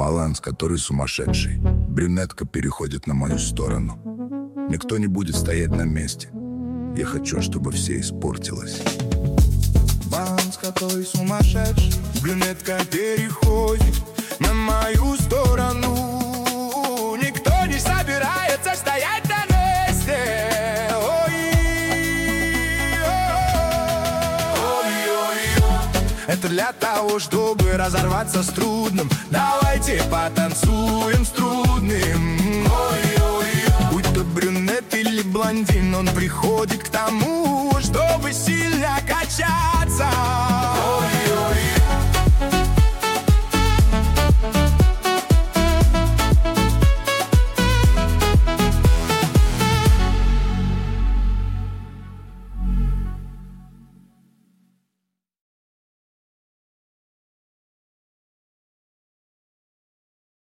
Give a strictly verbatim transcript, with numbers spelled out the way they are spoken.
баланс, который сумасшедший. Брюнетка переходит на мою сторону. Никто не будет стоять на месте. Я хочу, чтобы все испортилось. Баланс, который сумасшедший. Брюнетка переходит на мою сторону. Никто не собирается стоять на месте. Это для того, чтобы разорваться с трудным. Давайте потанцуем с трудным. Ой-ой-ой. Будь то брюнет или блондин, он приходит к тому, чтобы сильно качаться. Ой-ой-ой.